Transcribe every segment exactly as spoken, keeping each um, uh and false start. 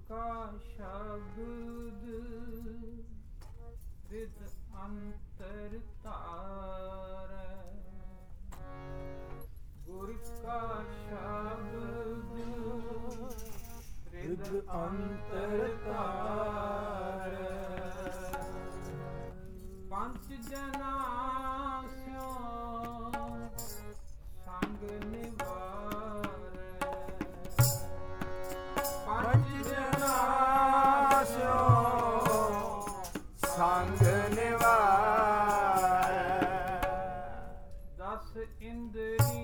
ਕਾ ਸ਼ਬਦ ਰਿਦ ਅੰਤਰ ਧਾਰੈ, ਗੁਰ ਕਾ ਸ਼ਬਦ ਰਿਦ ਅੰਤਰ ਧਾਰੈ, ਪੰਚ ਜਨਾ ਸਿਓ ਸੰਗ ਨਿਵਾਰੈ, ਪੰਚ ਜਨਾ ਸਿਓ ਸੰਗ ਨਿਵਾਰੈ, ਦਸ ਇੰਦਰੀ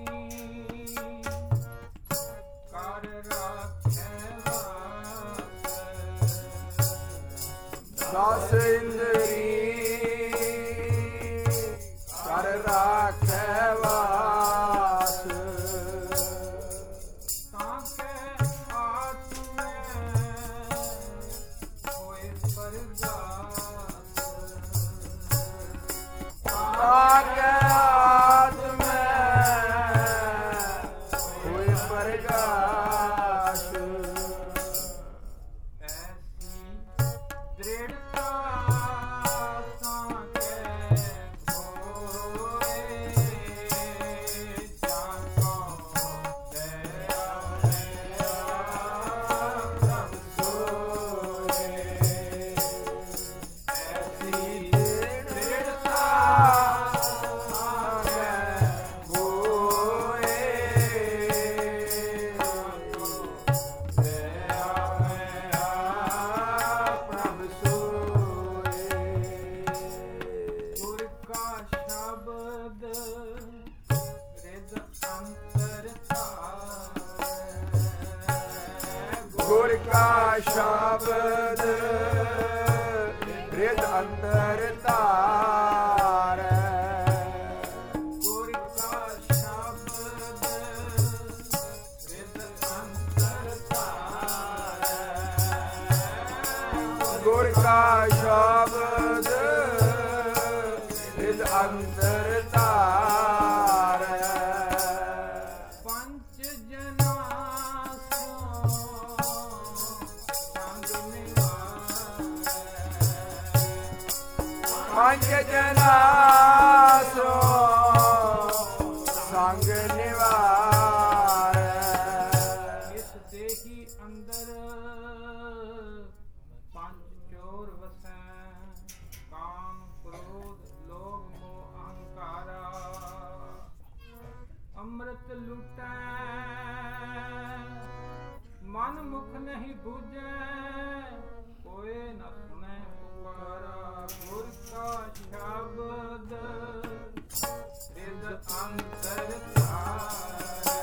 ਕਰ ਰਾਖੈ ਵਾਸੈ, ਦਸ ਇੰਦਰੀ ਕਰ ਰਾਖੈ ਵਾਸ, ਤਾਂ ਕੈ ਆਤਮੈ ਹੋਏ ਪਰਗਾਸ, ਤਾਂ ਕੈ ਆਤਮੈ ਹੋਏ ਪਰਗਾਸ, ਐਸੀ ਦ੍ਰਿੜਤਾ ਤਾਂ ਕੈ ਗੁਰ ਕਾ ਸ਼ਬਦ ਰਿਦ ਅੰਤਰ ਧਾਰੈ, ਗੁਰ ਕਾ ਸ਼ਬਦ ਰਿਦ ਅੰਤਰ ਧਾਰੈ, ਗੁਰ ਕਾ ਸ਼ਬਦ ਰਿਦ ਅੰਤਰ ਧਾਰੈ, ਪੰਚ ਜਨਾ ਪੰਜ ਜਨਾ ਸੋ ਸੰਗ ਨਿਵਾਰੈ, ਇਸ ਦੇਹੀ ਅੰਦਰ ਪੰਜ ਚੋਰ ਵਸੈ, ਕਾਮ ਕ੍ਰੋਧ ਲੋਭ ਮੋਹ ਅਹੰਕਾਰਾ, ਅੰਮ੍ਰਿਤ ਲੁਟੈ ਮਨ ਮੁਖ ਨਹੀਂ ਬੂਝੈ, ਕੋਏ ਨ ਸੁਣੈ ਪੁਕਾਰਾ, ਗੁਰ ਕਾ ਸ਼ਬਦ ਰਿਦ ਅੰਤਰ ਧਾਰੈ,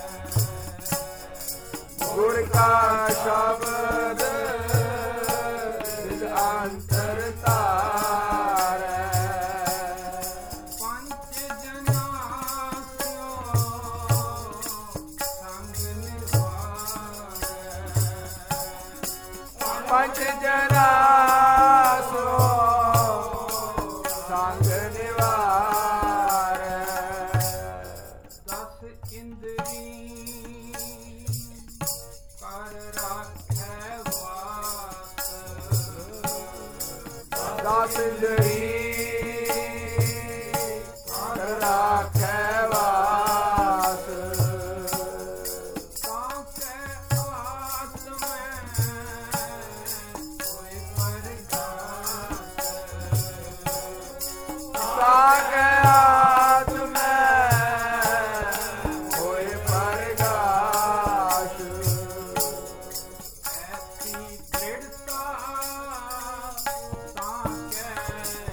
ਗੁਰ ਕਾ ਸ਼ਬਦ ਰਿਦ ਅੰਤਰ ਧਾਰੈ, ਪੰਚ ਜਨਾ ਸਿਓ ਸੰਗ ਨਿਵਾਰੈ, ਪੰਚ ਜਨਾ ਸੋ ਸੰਗ ਨਿਵਾਰੈ, ਦਸ ਇੰਦਰੀ ਕਰ ਰਾਖੈ ਵਾਸ, ਦਸ ਇੰਦਰੀ ਕਰ ਰਾਖੈ ਵਾਸ, ਤਾਂ ਕੈ ਆਤਮੈ ਹੋਏ ਪਰਗਾਸ, ਤਾਂ ਕੈ ਆਤਮੈ ਹੋਏ ਪਰਗਾਸ, ਐਸੀ ਦ੍ਰਿੜਤਾ ਤਾਂ ਕੈ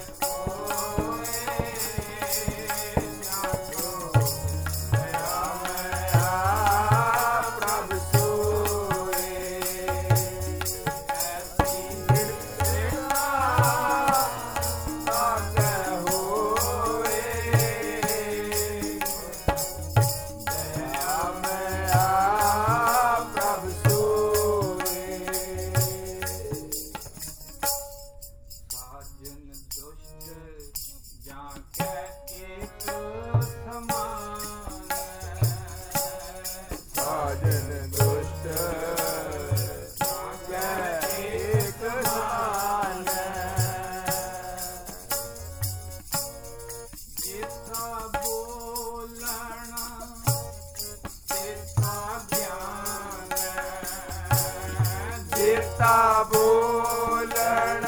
ਚੇਤਾ ਬੋਲਣ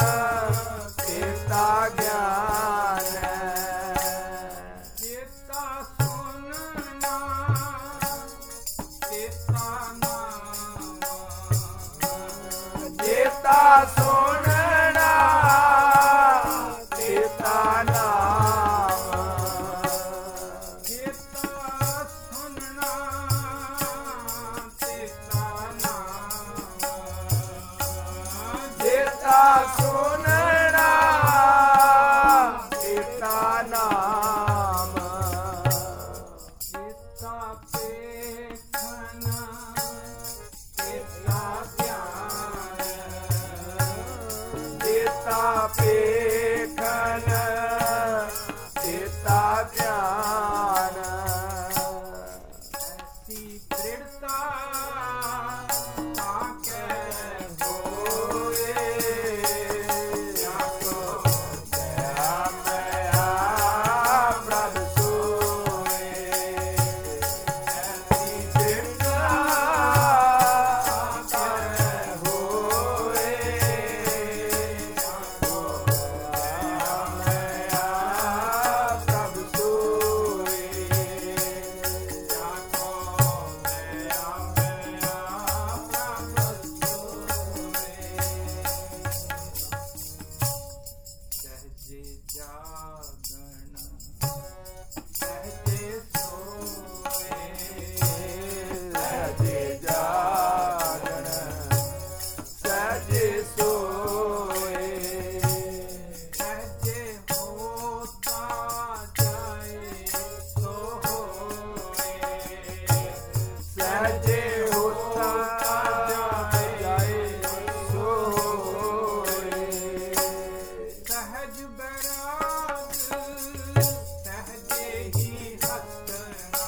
ਚੇਤਾ ਗਿਆਨ ਚੇਤਾ ਸੁਣਨਾ ਚੇਤਾ ਨਾਮ ਚੇਤਾ ਸੁਣਨਾ ਚੇਤਾ ਨਾਮ ਚੇਤਾ ਸੁਣਨਾ ਚੇਤਾ ਨਾਮ ਚੇਤਾ ਸੁਣਨਾ ਚੇਤਾ ਨਾਮ ਚੇਤਾ ਪੇਖਣ ਚੇਤਾ ਧਿਆਨ ਚੇਤਾ ਪੇਖਣ ਚੇਤਾ ਧਿਆਨ ਐਸੀ ਦ੍ਰਿੜਤਾ ਆਕੇ ਹੋਏ ਆਕੋ ਦਇਆ ਮਇਆ ਪ੍ਰਭ ਸੋਏ ਐਸੀ ਦ੍ਰਿੜਤਾ ਆਕੇ ਹੋਏ ਆਕੋ ਦਇਆ ਮਇਆ ਪ੍ਰਭ ਸੋਏ ਆਕੋ ਦਇਆ ਮਇਆ ਪ੍ਰਭ ਸੋਏ ਸਹਜੇ ਜਾਗਣ ਸਹਜੇ ਸੋਏ ਸਹਜੇ ਜਾਗਣ ਸਹਜੇ ਸੋਏ ਸਹਜੇ ਹੋਤਾ ਜਾਏ ਸੋ ਹੋਏ ਸਹਜੇ ਹੋਤਾ ਜਾਏ ਸੋ ਹੋਏ ਸਹਜ ਬੈਰਾਗ ਸਹਜੇ ਹੀ ਹੱਸਣਾ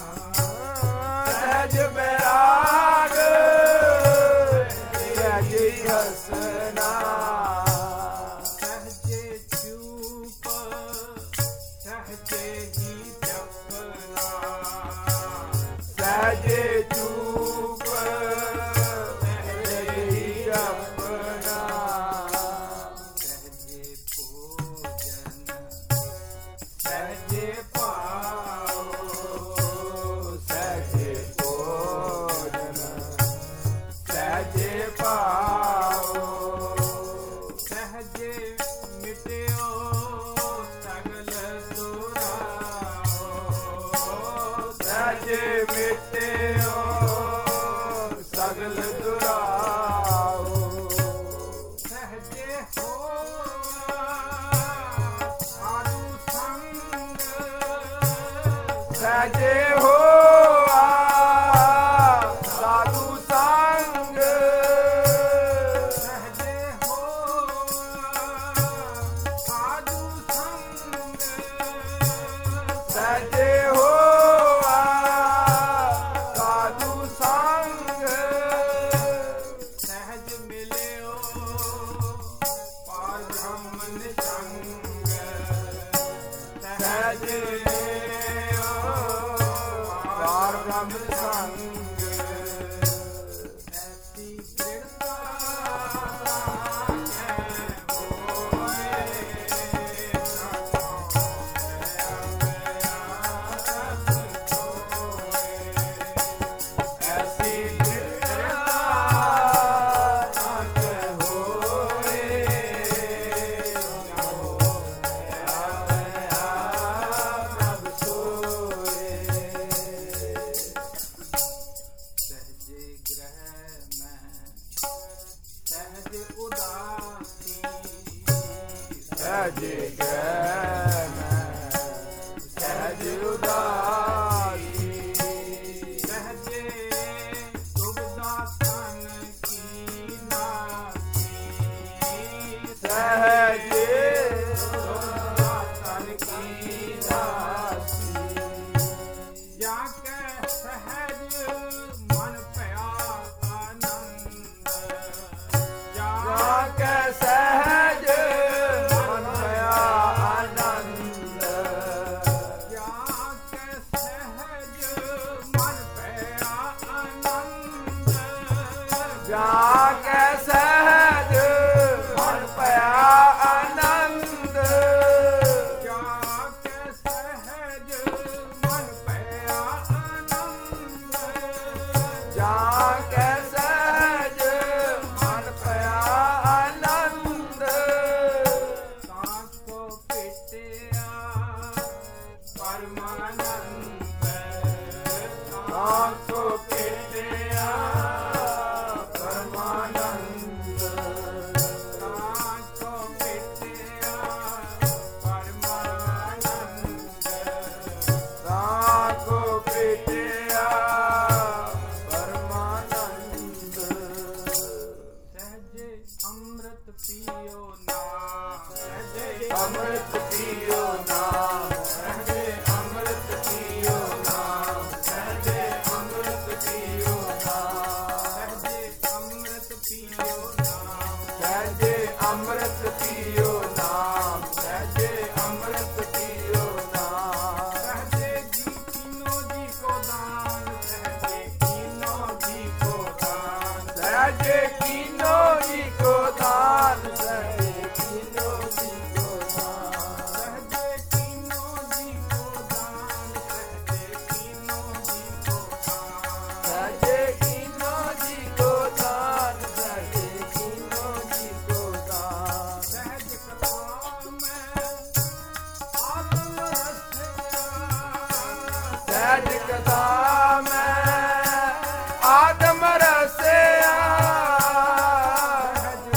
ਸਹਜ ਬੈਰਾਗ ਸਹਜੇ ਹੀ ਹੱਸਣਾ ਸਹਜੇ ਚੂਪ ਸਹਜੇ ਹੀ ਜਪਣਾ ਸਹਜੇ ਚੂਪ ਸਹਜੇ ਹੀ ਜਪਣਾ ਸਹਜੇ ਭੋਜਨ ਸਹਜੇ ਪਾਓ ਸਹਜੇ ਭੋਜਨ ਸਹਜੇ ਪਾਓ ਸਹਜੇ ਮਿਟਿਓ ਸਗਲ ਦੁਰਾਓ ਸਹਜੇ ਮਿਟਿਓ ਸਗਲ ਦੁਰਾਓ ਸਹਜੇ ਹੋਆ ਸਾਧੂ ਸੰਗ ਸਹਜੇ ਹੋਆ ਸਾਧੂ ਸੰਗ ਸਹਜੇ ਹੋਆ ਸਾਧੂ ਸੰਗ ਸਹਜੇ ਹੋਆ ਸਾਧੂ ਸੰਗ ਸਹਜ ਮਿਲਿਓ ਪਾਰ ਬ੍ਰਹਮਨ ਸੰਗ ਸਹਜ ਮਿਲਿਓ ਪਾਰ ਬ੍ਰਹਮਨ ਸੰਗ ਐਸੀ ਦ੍ਰਿੜਤਾ ਹੋਏ ਐਸੀ ਸਹਜੇ ਗ੍ਰਹਿ ਮੈਂ ਸਹਜ ਉਦਾਸੀ ਸਹਜੇ ਗ੍ਰਹਿ ਮੈਂ ਸਹਜ ਉਦਾਸੀ ਸਹਜੇ ਸੁਭਦਾ ਤਨ ਕੀ ਨਾਸੀ ਸਹਜੇ ਸੁਭਦਾ ਤਨ ਕੀ ਨਾਸੀ ਜਾ ਕੇ ਸਹਜ ਮਨ ਭਇਆ ਆਨੰਦ ਜਾ ਕੇ ਸਹਜ ਮਨ ਭਇਆ ਆਨੰਦ ਜਾ ਕੈ ਸਹਿਜ ਮਨ ਭਇਆ ਆਨੰਦ ਜਾ ਕੇ ਸਹਿਜ ਮਨ ਭਇਆ ਆਨੰਦ ਜਾ ਕੈ ਸਹਿਜ ਮਨ ਭਇਆ ਆਨੰਦ ਤਾਂ ਕੋ ਭੇਟਿਆ ਪਰਮਾਨੰਦ ਤਾਂ ਕੋ ਭੇਟਿਆ ਪਰਮਾਨੰਦ ਤਾਂ ਕੋ ਭੇਟਿਆ ਪਰਮਾਨੰਦ ਤਾਂ ਕੋ ਭੇਟਿਆ ਪਰਮਾਨੰਦ ਸਹਜੇ ਅੰਮ੍ਰਿਤ ਪੀਓ ਨਾਮ ਸਹਜੇ ਅੰਮ੍ਰਿਤ ਪੀਓ ਨਾਮ ਸਹਜੇ ਅੰਮ੍ਰਿਤ ਪੀਓ ਨਾਮ ਸਹਜੇ ਅੰਮ੍ਰਿਤ ਪੀਓ ਨਾਮ ਸਹਜੇ ਅੰਮ੍ਰਿਤ ਪੀਓ ਨਾਮ ਸਹਜੇ ਅੰਮ੍ਰਿਤ ਪੀਓ ਨਾਮ ਸਹਜੇ ਅੰਮ੍ਰਿਤ ਪੀਓ ਨਾਮ ਸਹਜੇ ਜੀ ਕੀਨੋ ਜੀ ਕੋ ਦਾਨ ਸਹਜੇ ਕੀਨੋ ਜੀ ਕੋ ਦਾਨ ਸਹਜੇ ਕੀਨੋ ਜੀ ਕੋ ਦਾਨ ਸਹਜੇ ਕੀਨੋ ਜੀ ਕੋ ਦਾਨ ਸਹਜੇ ਕੀਨੋ ਜੀ ਕੋ ਦਾਨ ਸਹਜੇ ਕੀਨੋ ਜੀ ਕੋ ਦਾਨ ਸਹਜੇ ਕੀਨੋ ਜੀ ਕੋ ਦਾਨ ਸਹਜੇ ਕੀਨੋ ਜੀ ਕੋ ਦਾਨ ਸਹਜ ਕਥਾ ਮੈਂ ਆਤਮ ਰਸਿਆ ਸਹਿਜ ਕਥਾ ਮੈਂ ਆਦਮ ਰਸਿਆ ਸਹਜ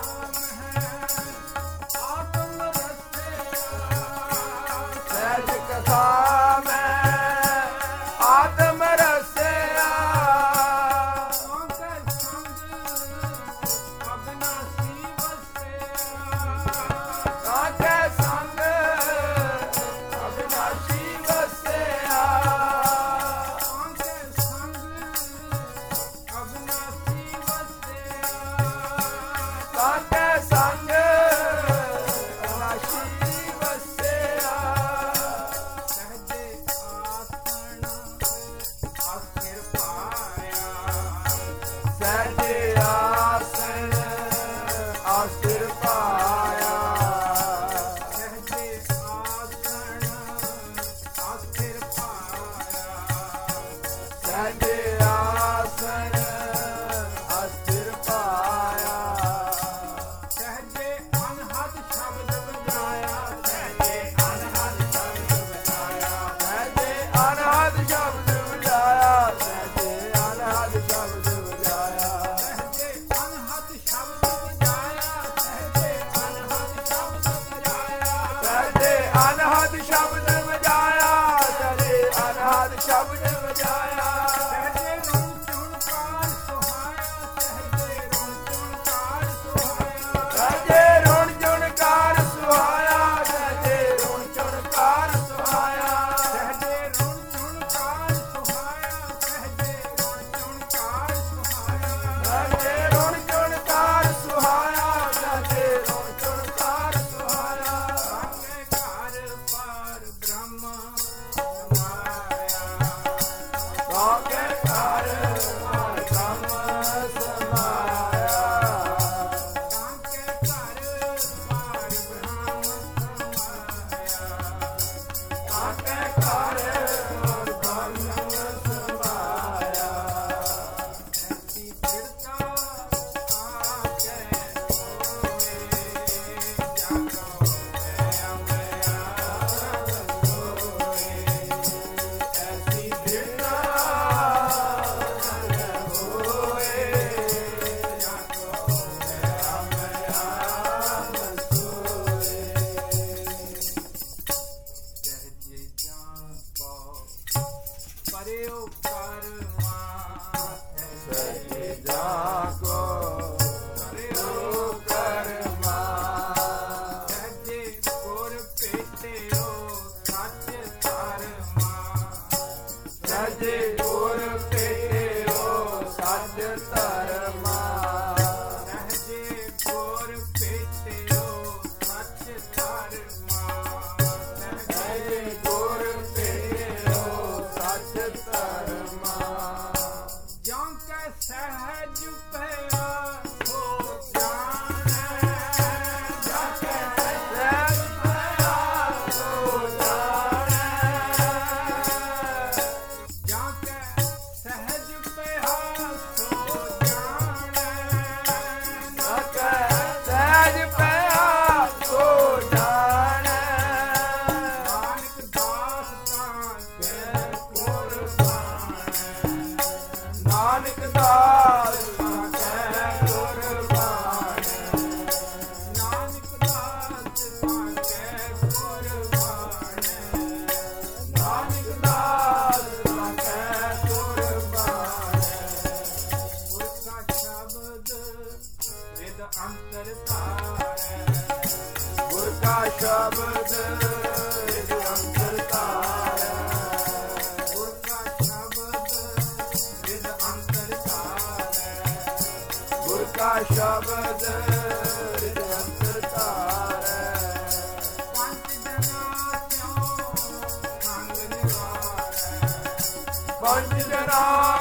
ਕਥਾ ਮੈਂ ਆਤਮ ਰਸਿਆ ਸਹਿਜ ਕਥਾ ਮੈਂ ਸੌਂਕੈ ਸੰਗ ਅਬਨਾਸੀ ਵਸਿਆ ਕਾਕੇ ਸੰਗ ਅਬਨਾਸੀ ਵਸਿਆ ਸੌਂਕੈ ਸੰਗ ਅਬਨਾਸੀ ਵਸਿਆ ਕਾਕੇ ਸੰਗ ਅਨਾਸ਼ੀ ਵਸਿਆ ਸਹਜੇ ਆਸਣ ਆਸਥਿਰ ਪਾਇਆ ਸਹਜੇ ਆਸਣ ਆਸਥਿਰ ਪਾਇਆ ਸਹਜੇ ਆਸਣ ਆਸਥਿਰ ਪਾਇਆ ਸਹਜੇ ਅਨਹਦ ਸ਼ਬਦ ਵਜਾਇਆ ਸਹਜੇ ਅਨਹਦ ਸ਼ਬਦ ਵਜਾਇਆ ਸਹਜੇ ਅਨਹਦ ਸ਼ਬਦ ਵਜਾਇਆ ਸਹਜੇ ਅਨਹਦ ਸ਼ਬਦ ਵਜਾਇਆ ਸਹਜੇ ਅਨਹਦ ਸ਼ਬਦ ਵਜਾਇਆ ਸਹਜੇ ਅਨਹਦ ਸ਼ਬਦ ਵਜਾਇਆ ਸਹਜੇ ਅਨਹਦ ਸ਼ਬਦ ਵਜਾਇਆ ਸਹਜੇ ਅਨਹਦ ਸ਼ਬਦ ਵਜਾਇਆ ਸਹਜੇ ਰੁਣ ਚੁਣਕਾਰ ਸੁਹਾਇਆ ਸਹਜੇ ਰੁਣ ਚੁਣਕਾਰ ਸੁਹਾਇਆ ਸਹਜੇ ਰੁਣ ਚੁਣਕਾਰ ਸੁਹਾਇਆ ਸਹਜੇ ਰੁਣ ਚੁਣਕਾਰ ਸੁਹਾਇਆ ਸਹਜੇ ਰੁਣ ਚੁਣਕਾਰ ਸੁਹਾਇਆ ਸਹਜੇ ਰੁਣ ਚੁਣਕਾਰ ਸੁਹਾਇਆ ਸਹਜੇ ਰੁਣ ਚੁਣਕਾਰ ਸੁਹਾਇਆ ਸਹਜੇ ਰੁਣ ਚੁਣਕਾਰ ਸੁਹਾਇਆ ਕਾਕੇ ਘਰ ਪਰ ਬ੍ਰਹਮ ਸਮਾਇਆ ਕਾਕੇ ਘਰ ਹਰ ਕੰਮ ਸਮਾਇਆ ਕਾਕੇ ਘਰ ਪਰ ਬ੍ਰਹਮ ਸਮਾਇਆ ਕਾਕੇ ਘਰ ਹਰ ਕੰਮ ਸਮਾਇਆ ਐਸੀ ਫਿਰਤਾ ਆਕੇ ਹੋਏ ਜਾਗੋ ਤੇ ਅਮਿਆ ਹੋਏ ਐਸੀ ਬਿਰਤਾ ਹੋਏ ਜਾਗੋ ਤੇ ਅਮਿਆ ਸਹਜੇ ਜਾਨ ਕੋ ਪਰਿਓ ਕਰਮਾ ਸਹਜੇ ਜਾ ਕੋ ਪਰਿਓ ਕਰਮਾ ਸਹਜੇ ਗੁਰ ਭੇਟਿਓ ਸੱਚ ਧਰਮਾ ਸਹਜੇ ਗੁਰ ਭੇਟਿਓ ਸੱਚ ਧਰਮਾ ਸਹਜੇ ਗੁਰ ਭੇਟਿਓ ਸੱਚ ਧਰਮਾ ਸਹਜੇ ਗੁਰ ਭੇਟਿਓ ਸੱਚ ਧਰਮਾ ਜਾਂ ਕੈ ਸਹਿਜ ਪੈ ਅੰਤਰ ਧਾਰੈ ਗੁਰ ਕਾ ਸ਼ਬਦ ਰਿਦ ਅੰਤਰ ਧਾਰੈ ਗੁਰ ਕਾ ਸ਼ਬਦ ਰਿਦ ਅੰਤਰ ਧਾਰੈ ਗੁਰ ਕਾ ਸ਼ਬਦ ਰਿਦ ਅੰਤਰ ਧਾਰੈ ਪੰਜ ਜਨਾਂ ਸਿਉ ਸੰਗ ਨਿਵਾਰੈ ਪੰਜ ਜਨਾ